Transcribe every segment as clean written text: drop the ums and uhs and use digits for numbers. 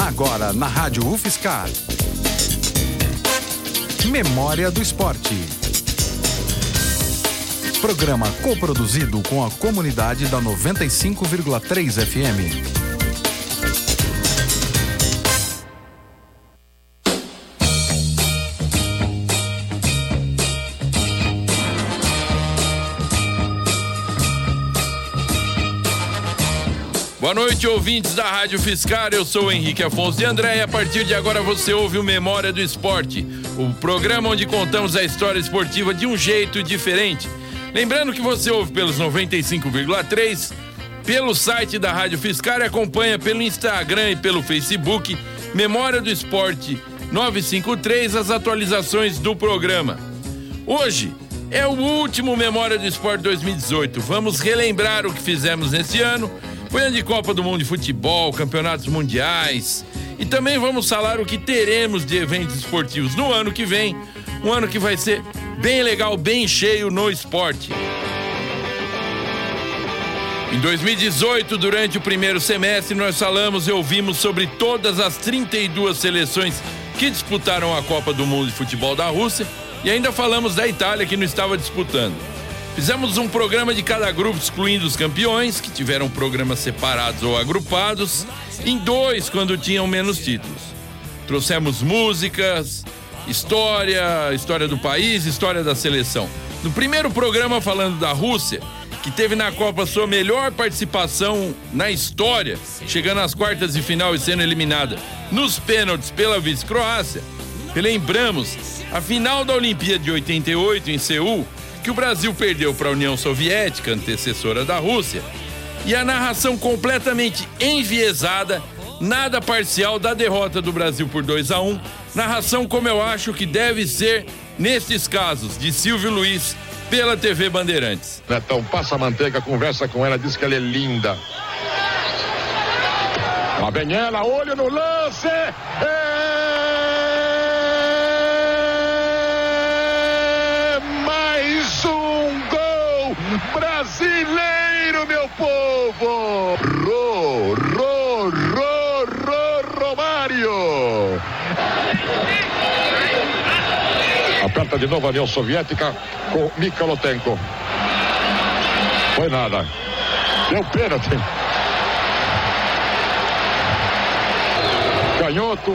Agora na Rádio UFSCar. Memória do Esporte. Programa coproduzido com a comunidade da 95,3 FM. Boa noite, ouvintes da Rádio UFSCar. Eu sou o Henrique Afonso de André e a partir de agora você ouve o Memória do Esporte, o programa onde contamos a história esportiva de um jeito diferente. Lembrando que você ouve pelos 95,3, pelo site da Rádio UFSCar e acompanha pelo Instagram e pelo Facebook Memória do Esporte 953, as atualizações do programa. Hoje é o último Memória do Esporte 2018. Vamos relembrar o que fizemos nesse ano. Foi ano de Copa do Mundo de Futebol, campeonatos mundiais. E também vamos falar o que teremos de eventos esportivos no ano que vem. Um ano que vai ser bem legal, bem cheio no esporte. Em 2018, durante o primeiro semestre, nós falamos e ouvimos sobre todas as 32 seleções que disputaram a Copa do Mundo de Futebol da Rússia. E ainda falamos da Itália, que não estava disputando. Fizemos um programa de cada grupo, excluindo os campeões, que tiveram programas separados ou agrupados, em dois quando tinham menos títulos. Trouxemos músicas, história do país, história da seleção. No primeiro programa, falando da Rússia, que teve na Copa sua melhor participação na história, chegando às quartas de final e sendo eliminada nos pênaltis pela vice-Croácia, lembramos a final da Olimpíada de 88 em Seul, que o Brasil perdeu para a União Soviética, antecessora da Rússia, e a narração completamente enviesada, nada parcial da derrota do Brasil por 2-1, narração como eu acho que deve ser nestes casos, de Silvio Luiz, pela TV Bandeirantes. Netão passa a manteiga, conversa com ela, diz que ela é linda. Lá vem ela, olho no lance! Brasileiro, meu povo! Romário! Aperta de novo a União Soviética com Mikhailotenko. Foi nada. Deu pênalti. Canhoto.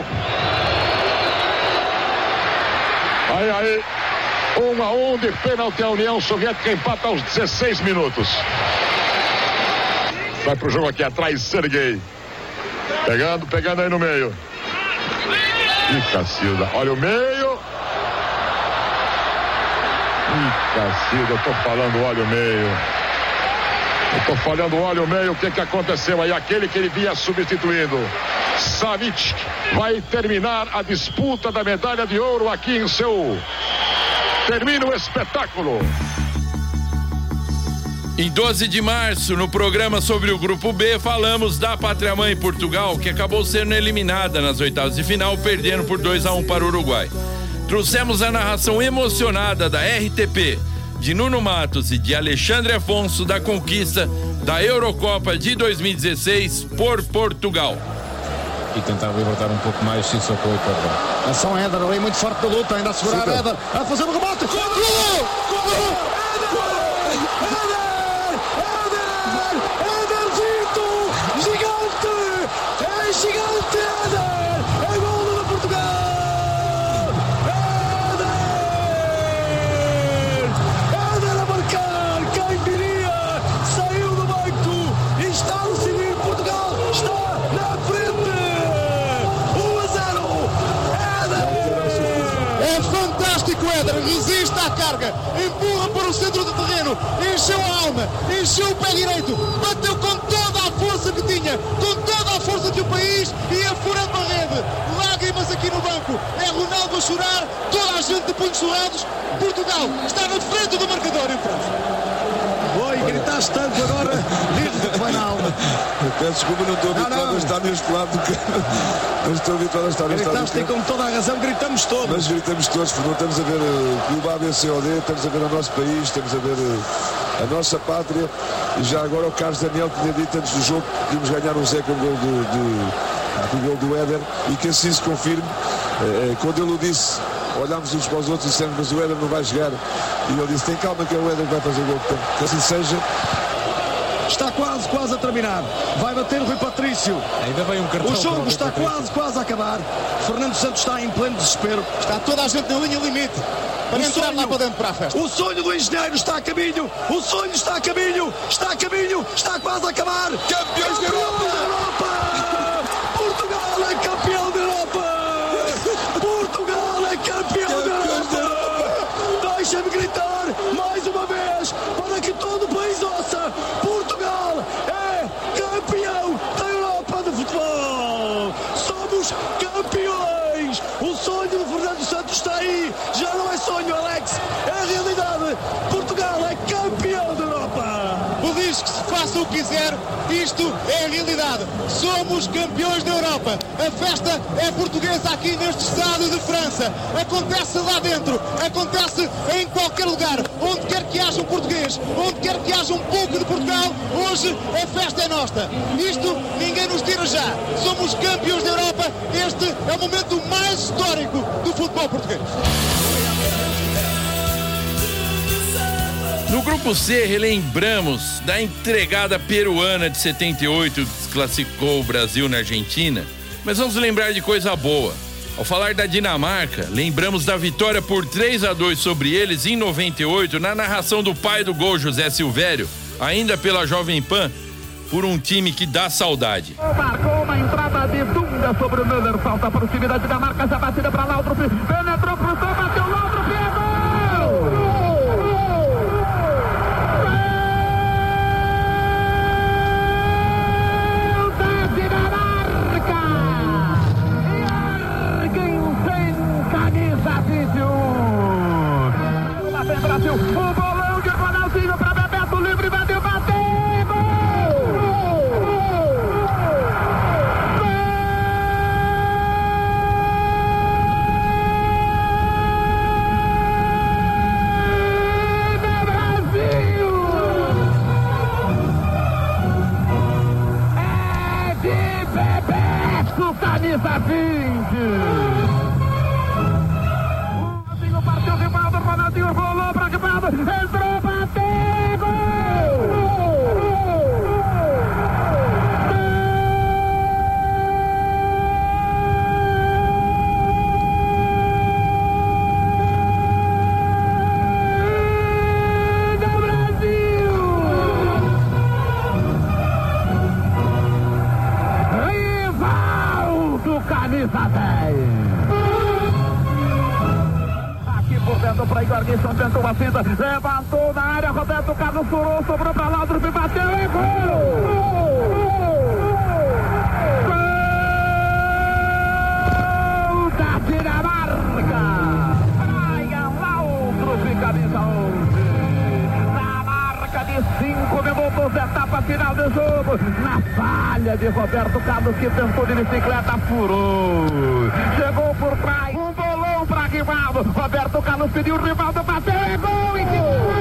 Aí. 1-1 de pênalti, a União Soviética empata aos 16 minutos. Vai pro jogo aqui atrás, Serguei. Pegando aí no meio. Ih, Cacilda, olha o meio. Ih, Cacilda, eu tô falando olha o meio. O que aconteceu aí? Aquele que ele vinha substituindo, Savic, vai terminar a disputa da medalha de ouro aqui em Seul. Termina o espetáculo. Em 12 de março, no programa sobre o Grupo B, falamos da Pátria-Mãe Portugal, que acabou sendo eliminada nas oitavas de final, perdendo por 2-1 para o Uruguai. Trouxemos a narração emocionada da RTP, de Nuno Matos e de Alexandre Afonso, da conquista da Eurocopa de 2016 por Portugal. E tentar libertar um pouco mais Sissoko e Perdão. Ação Éder ali muito forte da luta, ainda a segurar Éder, a fazer o remate. Éderzito, gigante, é gigante Éder, é golo de Portugal. Éder a marcar, quem diria, saiu do banco e está a decidir. Portugal está na frente. É fantástico, Éder, resiste à carga, empurra para o centro do terreno, encheu a alma, encheu o pé direito, bateu com toda a força que tinha, com toda a força que o país ia furando a rede. Lágrimas aqui no banco, é Ronaldo a chorar, toda a gente de punhos cerrados. Portugal está na frente do marcador em França. Oi, gritaste tanto agora, diz-me que vai na alma. Peço desculpa, não estou habituado a estar neste lado, porque não estou habituado a estar neste lado. Gritaste com toda a razão, gritamos todos. Mas gritamos todos, porque não estamos a ver o Clube ABCOD, estamos a ver o nosso país, estamos a ver a nossa pátria. E já agora o Carlos Daniel tinha dito antes do jogo que podíamos ganhar um 0 com o gol do gol do Éder e que assim se confirme. Quando ele o disse, olhámos uns para os outros e dissemos, mas o Éder não vai jogar. E ele disse, tem calma que é o Éder que vai fazer o gol. Que assim seja. Está quase a terminar. Vai bater o Rui Patrício. Ainda vem um cartão. O jogo está quase a acabar. Fernando Santos está em pleno desespero. Está toda a gente na linha limite para entrar lá para dentro para a festa. O sonho do engenheiro está a caminho. O sonho está a caminho. Está quase a acabar. Campeões da Europa! Portugal é campeão da Europa! Portugal é campeão da Europa! Deixa-me gritar mais uma vez para que todo o país ouça. Portugal é campeão da Europa de futebol. Somos campeões. O sonho de Fernando Santos está aí. Já não é sonho, Alex. É realidade. Portugal é campeão da Europa. O diz que se faça o que quiser, isto é a realidade. Somos campeões da Europa. A festa é portuguesa aqui neste estádio de França. Acontece lá dentro, acontece em qualquer lugar. Onde quer que haja um português, onde quer que haja um pouco de Portugal, hoje a festa é nossa. Isto ninguém nos tira já. Somos campeões da Europa. Este é o momento mais histórico do futebol português. No grupo C, relembramos da entregada peruana de 78 que desclassificou o Brasil na Argentina, mas vamos lembrar de coisa boa. Ao falar da Dinamarca, lembramos da vitória por 3-2 sobre eles em 98, na narração do pai do gol, José Silvério, ainda pela Jovem Pan, por um time que dá saudade. Marcou uma entrada de Dunga sobre o Müller, falta para o time da Dinamarca, já batida para Laudrup, penetrou, cruzou, bateu Laudrup, gol! Brasil, o bolão de Ronaldinho para Bebeto, livre, bateu, gol! Do Brasil! É de Bebeto, camisa 20! Ronaldinho rolou para Rivaldo, entrou, bateu, gol! Do Brasil! Rivaldo, camisa 10! Por dentro para Igor Guilherme, tentou a finta, levantou na área, Roberto Carlos furou, sobrou para Laudrup, bateu e gol! Gol da Dinamarca! Brian Laudrup, camisa 11. Na marca de 5 minutos, etapa final do jogo. Na falha de Roberto Carlos, que tentou de bicicleta, furou. Chegou por trás. Para Rivaldo, Roberto Carlos pediu, Rivaldo bateu, é gol! E que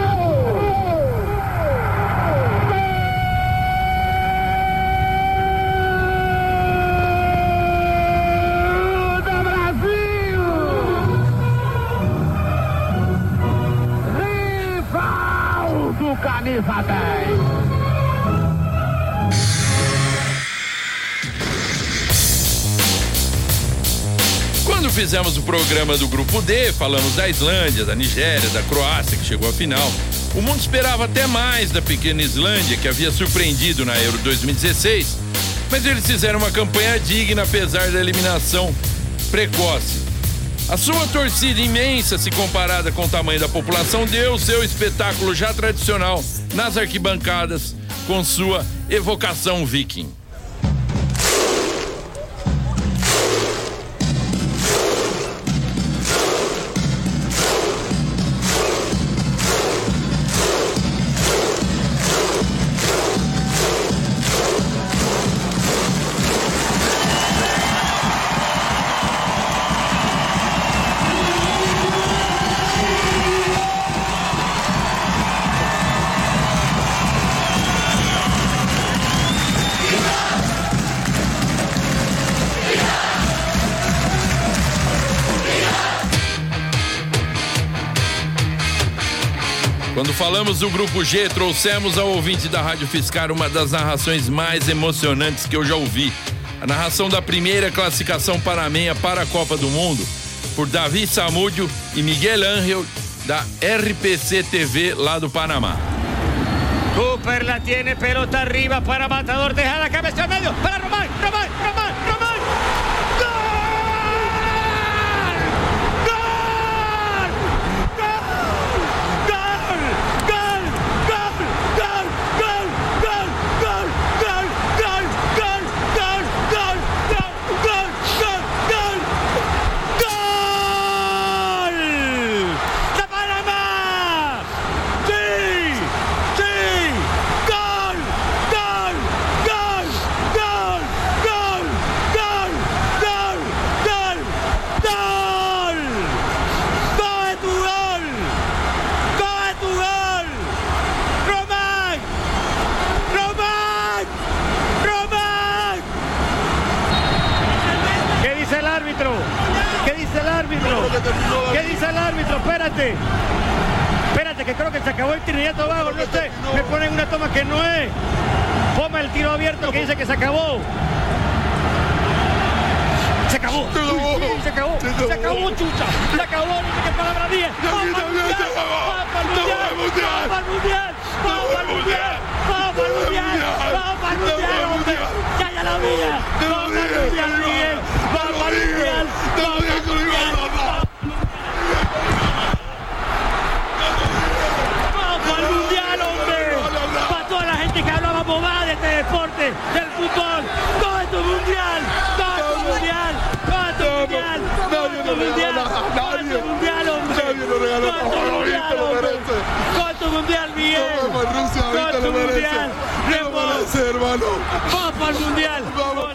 do Brasil! Rivaldo, camisa 10! Quando fizemos o programa do Grupo D, falamos da Islândia, da Nigéria, da Croácia, que chegou à final. O mundo esperava até mais da pequena Islândia, que havia surpreendido na Euro 2016, mas eles fizeram uma campanha digna, apesar da eliminação precoce. A sua torcida imensa, se comparada com o tamanho da população, deu o seu espetáculo já tradicional nas arquibancadas, com sua evocação viking. Quando falamos do Grupo G, trouxemos ao ouvinte da Rádio Fiscar uma das narrações mais emocionantes que eu já ouvi. A narração da primeira classificação panamenha para a Copa do Mundo, por Davi Samúdio e Miguel Ángel, da RPC TV, lá do Panamá. Cooper la tiene, pelota arriba para Matador, deja la cabeza al medio, para Román. ¿Qué dice el árbitro? Espérate, que creo que se acabó el Trinidad y Tobago, no sé, me ponen una toma que no es. Ponme el tiro abierto que dice que se acabó. Se acabó, chucha, se acabó, no sé qué palabra dije. ¡Vamos al mundial! ¡Ya la mía! ¡Vamos al mundial, Miguel! ¡Vamos al mundial! Para toda la gente que hablaba bobada de este deporte, del fútbol, todo es tu mundial, Miguel. Vamos al Rusia, ahorita lo merece. Lo merece, hermano. Vamos para el mundial.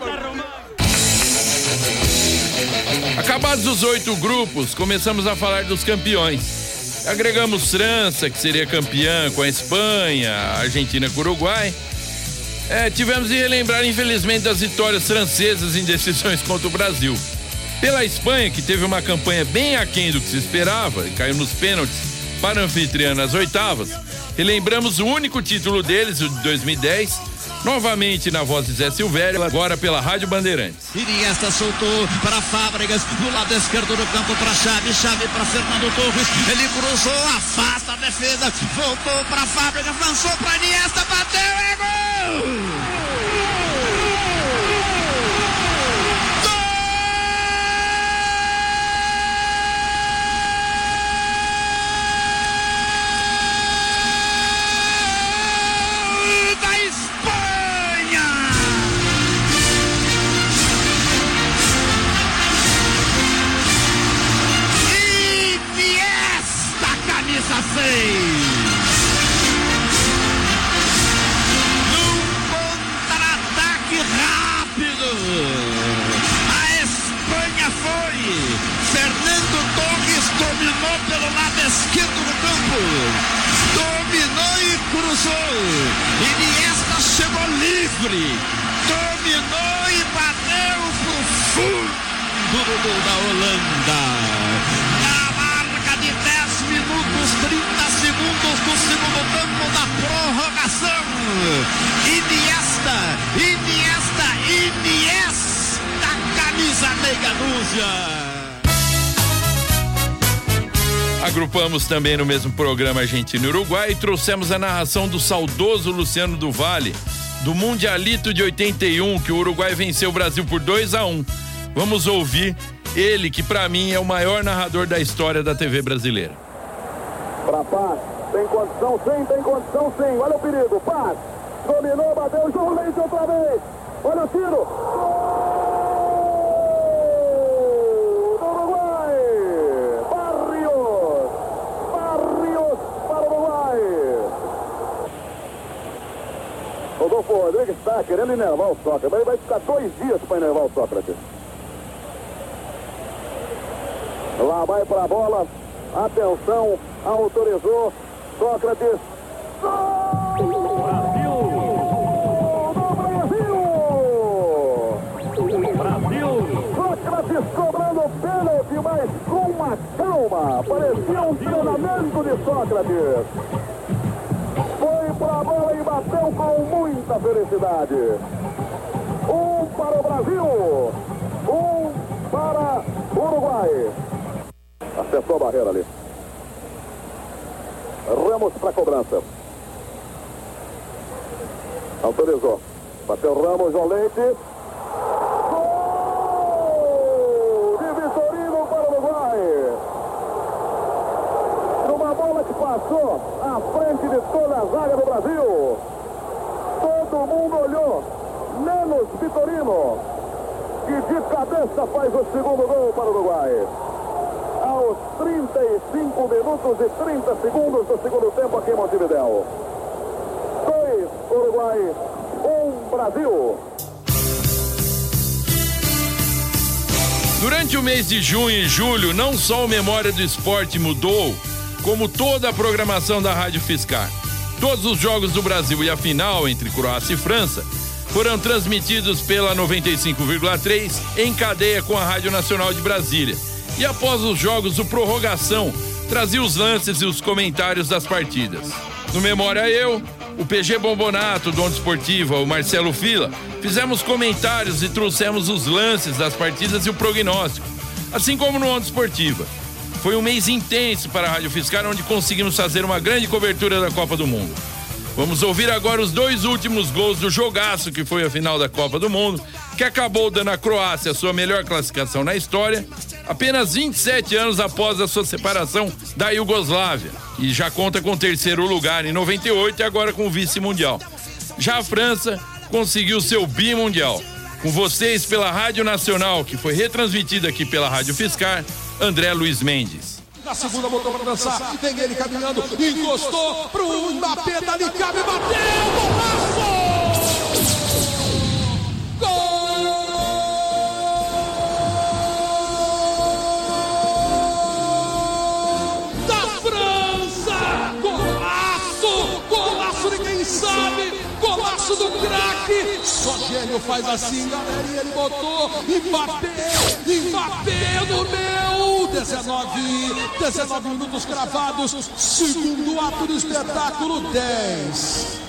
Acabados os 8 grupos, começamos a falar dos campeões. Agregamos França, que seria campeã, com a Espanha, a Argentina com o Uruguai. Tivemos de relembrar, infelizmente, das vitórias francesas em decisões contra o Brasil. Pela Espanha, que teve uma campanha bem aquém do que se esperava e caiu nos pênaltis para a anfitriã nas oitavas, relembramos o único título deles, o de 2010, novamente na voz de Zé Silvério, agora pela Rádio Bandeirantes. Iniesta soltou para Fábregas, do lado esquerdo do campo para Xavi para Fernando Torres, ele cruzou, afasta a defesa, voltou para Fábregas, lançou para Iniesta, bateu, é gol! Num contra-ataque rápido, a Espanha foi. Fernando Torres dominou pelo lado esquerdo do campo, dominou e cruzou. Iniesta chegou livre, dominou e bateu pro fundo do gol da Holanda. 30 segundos do segundo tempo da prorrogação. Iniesta, camisa meia dúzia. Agrupamos também no mesmo programa Argentina e Uruguai e trouxemos a narração do saudoso Luciano do Vale, do Mundialito de 81, que o Uruguai venceu o Brasil por 2-1. Vamos ouvir ele, que pra mim é o maior narrador da história da TV brasileira. Para Paz, tem condição sim, olha o perigo, Paz, dominou, bateu, João Leite outra vez, olha o tiro, gol do Uruguai, Barrios para o Uruguai. Rodolfo Rodrigues está querendo enervar o Sócrates, mas ele vai ficar 2 dias para enervar o Sócrates. Lá vai para a bola, atenção, autorizou, Sócrates. Brasil! Sócrates cobrando pênalti, mas com uma calma. Parecia um treinamento de Sócrates. a bola e bateu com muita felicidade. 1 para o Brasil, 1 para o Uruguai. Acertou a barreira ali. Ramos para a cobrança. Autorizou. Bateu Ramos, João Leite. Gol de Vitorino para o Uruguai. Numa bola que passou à frente de toda a zaga do Brasil. Todo mundo olhou, menos Vitorino, que de cabeça faz o segundo gol para o Uruguai. Aos 35 minutos e 30 segundos do segundo tempo aqui em Montevidéu. 2 Uruguai, 1 Brasil. Durante o mês de junho e julho, não só o Memória do Esporte mudou, como toda a programação da Rádio Fiscar. Todos os jogos do Brasil e a final entre Croácia e França foram transmitidos pela 95,3 em cadeia com a Rádio Nacional de Brasília. E após os jogos, o Prorrogação trazia os lances e os comentários das partidas. No Memória eu, o PG Bombonato, do Onda Esportiva, o Marcelo Fila, fizemos comentários e trouxemos os lances das partidas e o prognóstico, assim como no Onda Esportiva. Foi um mês intenso para a Rádio Fiscar, onde conseguimos fazer uma grande cobertura da Copa do Mundo. Vamos ouvir agora os 2 últimos gols do jogaço que foi a final da Copa do Mundo, que acabou dando à Croácia a sua melhor classificação na história, apenas 27 anos após a sua separação da Iugoslávia, e já conta com o 3º lugar em 98 e agora com o vice-mundial. Já a França conseguiu seu bimundial. Com vocês pela Rádio Nacional, que foi retransmitida aqui pela Rádio Fiscar, André Luiz Mendes. Na segunda botou para dançar, vem ele caminhando, encostou pro Mbappé, dali cabe, bateu, golaço! Gol da França! Golaço! Golaço, ninguém sabe! Golaço do craque! Só gênio faz assim, galera, e ele botou Mbappé no meu! 19 minutos cravados, segundo ato do espetáculo, 10,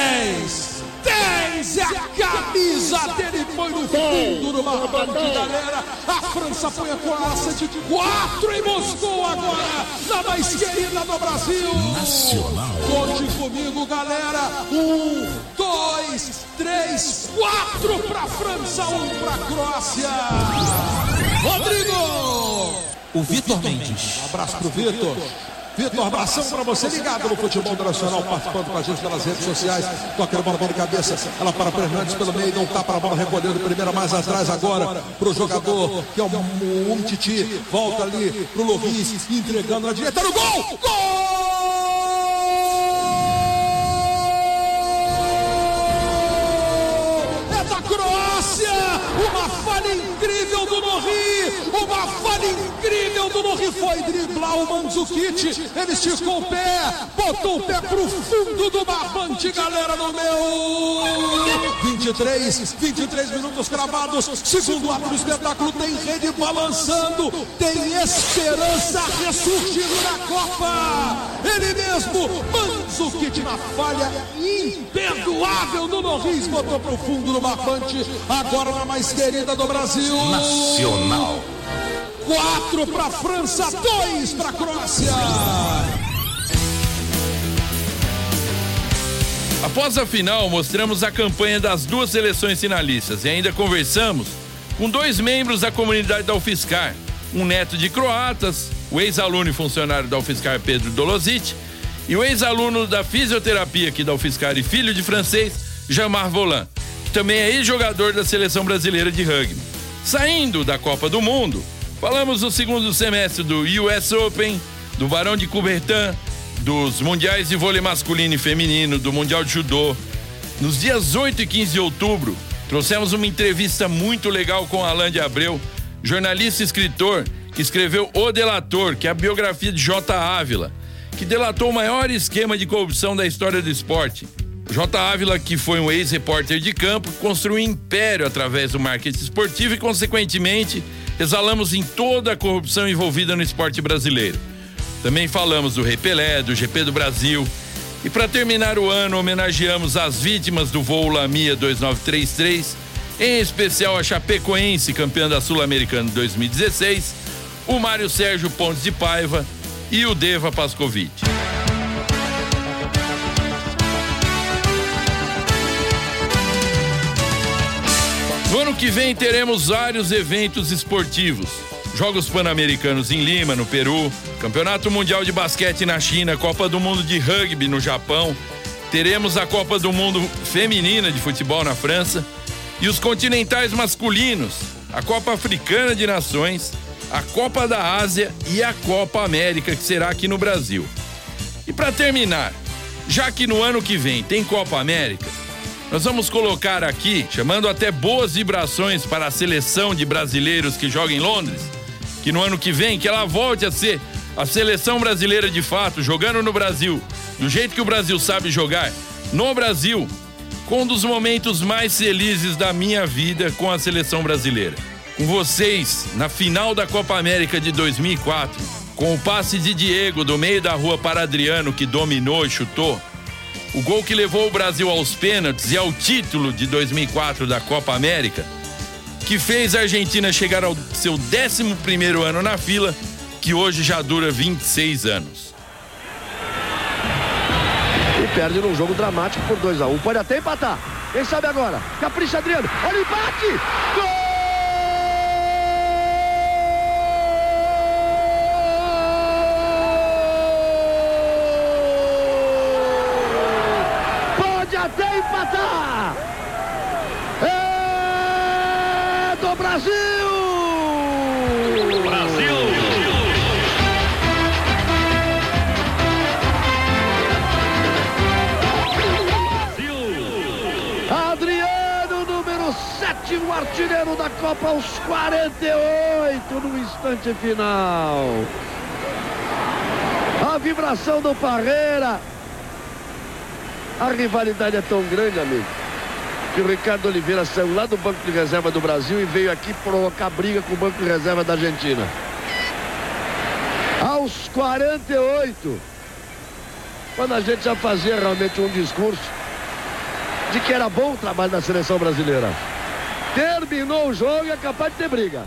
e a camisa dele foi no fundo do barbante, galera. A França põe a Croácia de 4 em Moscou agora, na mais querida do Brasil. Nacional. Conte comigo, galera. 1, 2, 3, 4 pra França, 1 pra Croácia. Rodrigo! O Vitor Mendes. Um abraço pro Vitor. Vitor, abração pra você, ligado no futebol nacional, participando com a gente pelas redes sociais. Toca a bola de cabeça, ela para Fernandes pelo meio, não tá para a bola, recolhendo primeira mais atrás agora pro jogador que é o Umtiti. Volta ali pro Loris, entregando na direita no gol! Gol! É da Croácia! Uma falha incrível do Norri! Uma falha incrível do Norri, foi driblar o Mandzukic, ele esticou o pé, botou o pé pro fundo do barbante, galera, no meu 23 minutos cravados, segundo ato do espetáculo, tem rede balançando, tem esperança ressurgindo na Copa, ele mesmo, Mandzukic na falha imperdoável do Norris, botou pro fundo do barbante, agora na mais querida do Brasil, Nacional. 4 para a França, 2 para a Croácia. Após a final, mostramos a campanha das 2 seleções finalistas e ainda conversamos com 2 membros da comunidade da UFSCar, um neto de croatas, o ex-aluno e funcionário da UFSCar Pedro Dolosic, e o ex-aluno da fisioterapia aqui da UFSCar e filho de francês, Jean-Marc Volland, que também é ex-jogador da seleção brasileira de rugby. Saindo da Copa do Mundo, falamos do segundo semestre do US Open, do Barão de Coubertin, dos Mundiais de Vôlei Masculino e Feminino, do Mundial de Judô. Nos dias 8 e 15 de outubro, trouxemos uma entrevista muito legal com Alain de Abreu, jornalista e escritor, que escreveu O Delator, que é a biografia de J. Ávila, que delatou o maior esquema de corrupção da história do esporte. J. Ávila, que foi um ex-repórter de campo, construiu um império através do marketing esportivo e, consequentemente, exalamos em toda a corrupção envolvida no esporte brasileiro. Também falamos do Rei Pelé, do GP do Brasil E para terminar o ano, homenageamos as vítimas do voo Lamia 2933, em especial a Chapecoense, campeã da Sul-Americana 2016, o Mário Sérgio Pontes de Paiva e o Deva Pascovitch. No ano que vem teremos vários eventos esportivos. Jogos Pan-Americanos em Lima, no Peru, Campeonato Mundial de Basquete na China, Copa do Mundo de Rugby no Japão, teremos a Copa do Mundo Feminina de Futebol na França e os continentais masculinos, a Copa Africana de Nações, a Copa da Ásia e a Copa América, que será aqui no Brasil. E para terminar, já que no ano que vem tem Copa América, nós vamos colocar aqui, chamando até boas vibrações para a seleção de brasileiros que joga em Londres, que no ano que vem, que ela volte a ser a seleção brasileira de fato, jogando no Brasil, do jeito que o Brasil sabe jogar, no Brasil, com um dos momentos mais felizes da minha vida com a seleção brasileira. Com vocês, na final da Copa América de 2004, com o passe de Diego do meio da rua para Adriano, que dominou e chutou, o gol que levou o Brasil aos pênaltis e ao título de 2004 da Copa América, que fez a Argentina chegar ao seu 11º ano na fila, que hoje já dura 26 anos. E perde num jogo dramático por 2-1. Pode até empatar. Quem sabe agora? Capricha Adriano. Olha o empate! Gol! Pode até empatar! É do Brasil! Brasil! Adriano, número 7, o artilheiro da Copa aos 48, no instante final. A vibração do Parreira. A rivalidade é tão grande, amigo, que o Ricardo Oliveira saiu lá do banco de reserva do Brasil e veio aqui provocar briga com o banco de reserva da Argentina. Aos 48, quando a gente já fazia realmente um discurso de que era bom o trabalho da seleção brasileira. Terminou o jogo e é capaz de ter briga.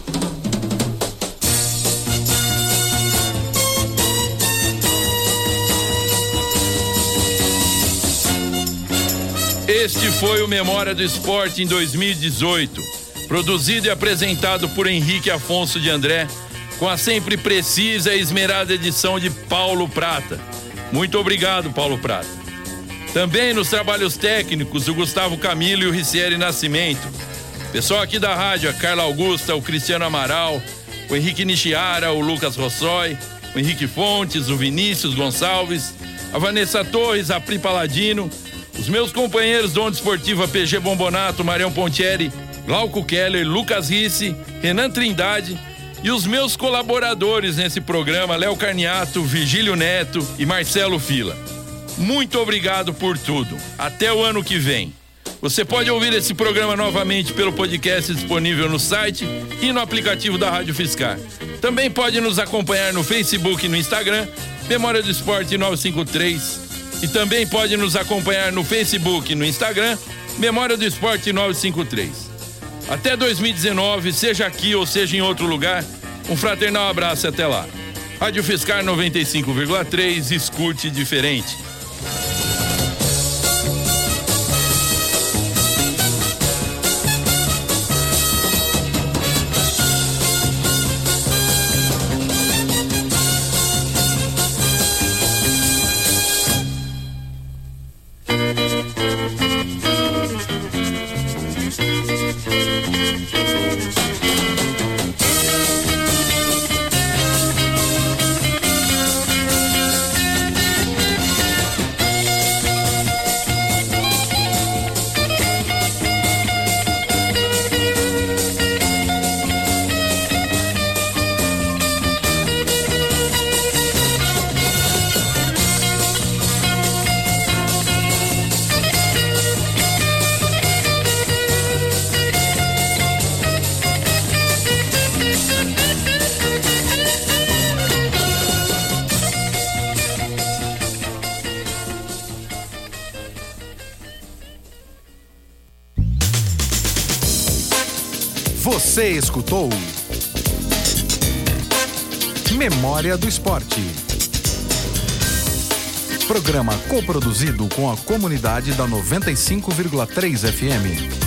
Este foi o Memória do Esporte em 2018, produzido e apresentado por Henrique Afonso de André, com a sempre precisa e esmerada edição de Paulo Prata. Muito obrigado, Paulo Prata. Também nos trabalhos técnicos, o Gustavo Camilo e o Ricieri Nascimento. Pessoal aqui da rádio, a Carla Augusta, o Cristiano Amaral, o Henrique Nishiara, o Lucas Rossoi, o Henrique Fontes, o Vinícius Gonçalves, a Vanessa Torres, a Pri Paladino, os meus companheiros do Onda Esportiva PG Bombonato, Marião Pontieri, Glauco Keller, Lucas Risse, Renan Trindade e os meus colaboradores nesse programa, Léo Carniato, Virgílio Neto e Marcelo Fila. Muito obrigado por tudo. Até o ano que vem. Você pode ouvir esse programa novamente pelo podcast disponível no site e no aplicativo da Rádio Fiscar. Também pode nos acompanhar no Facebook e no Instagram, Memória do Esporte 953. E também pode nos acompanhar no Facebook e no Instagram, Memória do Esporte 953. Até 2019, seja aqui ou seja em outro lugar, um fraternal abraço e até lá. Rádio Fiscar 95,3, escute diferente. Você escutou Memória do Esporte. Programa coproduzido com a comunidade da 95,3 FM.